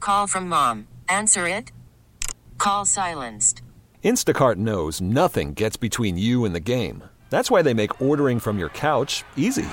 call from mom. Answer it. Call silenced. Instacart knows nothing gets between you and the game. That's why they make ordering from your couch easy.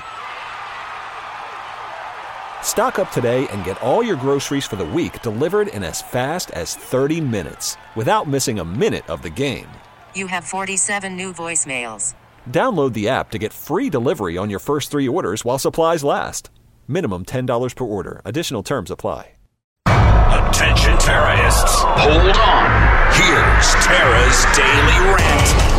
Stock up today and get all your groceries for the week delivered in as fast as 30 minutes without missing a minute of the game. You have 47 new voicemails. Download the app to get free delivery on your first 3 orders while supplies last. Minimum $10 per order. Additional terms apply. Attention terrorists, hold on. Here's Tara's Daily Rant.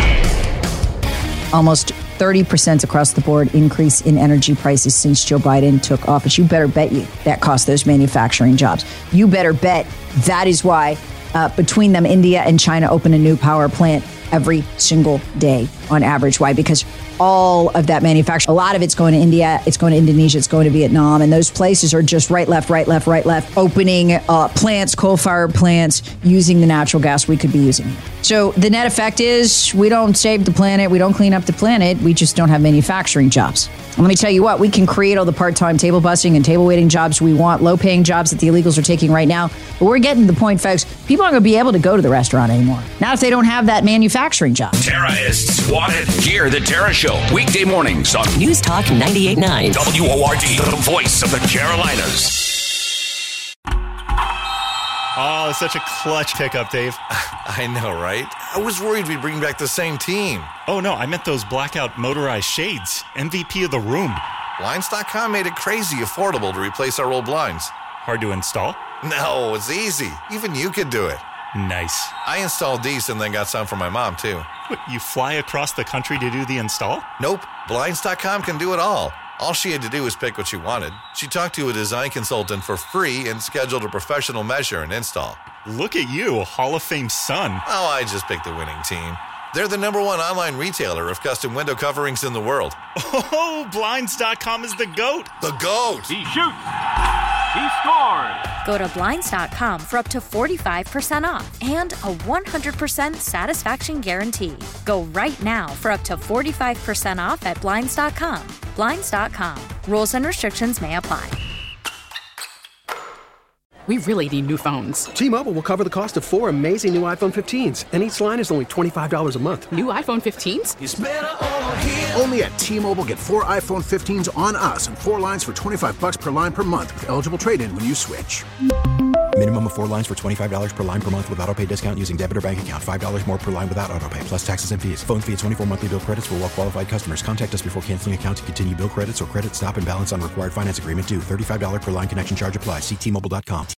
Almost 30% across the board increase in energy prices since Joe Biden took office. You better bet you that cost those manufacturing jobs. You better bet that is why between them, India and China open a new power plant every single day on average. Why? Because all of that manufacturing, a lot of it's going to India, it's going to Indonesia, it's going to Vietnam, and those places are just right, left, opening plants, coal-fired plants, using the natural gas we could be using. So the net effect is we don't save the planet, we don't clean up the planet, we just don't have manufacturing jobs. And let me tell you what, we can create all the part-time table busting and table waiting jobs we want, low-paying jobs that the illegals are taking right now, but we're getting to the point, folks, people aren't going to be able to go to the restaurant anymore. Not if they don't have that manufacturing job. Terrorists wanted. Hear the Tara Show weekday mornings on News Talk 98.9. WORD, the voice of the Carolinas. Oh, such a clutch pickup, Dave. I know, right? I was worried we'd bring back the same team. Oh, no, I meant those blackout motorized shades. MVP of the room. Blinds.com made it crazy affordable to replace our old blinds. Hard to install? No, it's easy. Even you could do it. Nice. I installed these and then got some for my mom, too. What, you fly across the country to do the install? Nope. Blinds.com can do it all. All she had to do was pick what she wanted. She talked to a design consultant for free and scheduled a professional measure and install. Look at you, Hall of Fame son. Oh, I just picked the winning team. They're the #1 online retailer of custom window coverings in the world. Oh, Blinds.com is the GOAT. The GOAT. He shoots. He scores. Go to Blinds.com for up to 45% off and a 100% satisfaction guarantee. Go right now for up to 45% off at Blinds.com. Blinds.com. Rules and restrictions may apply. We really need new phones. T-Mobile will cover the cost of 4 amazing new iPhone 15s, and each line is only $25 a month. New iPhone 15s? It's better over here. Only at T-Mobile, get 4 iPhone 15s on us and 4 lines for $25 per line per month with eligible trade-in when you switch. Minimum of 4 lines for $25 per line per month with autopay discount using debit or bank account. $5 more per line without autopay, plus taxes and fees. Phone fee at 24 monthly bill credits for well-qualified customers. Contact us before canceling account to continue bill credits or credit stop and balance on required finance agreement due. $35 per line connection charge applies. See T-Mobile.com.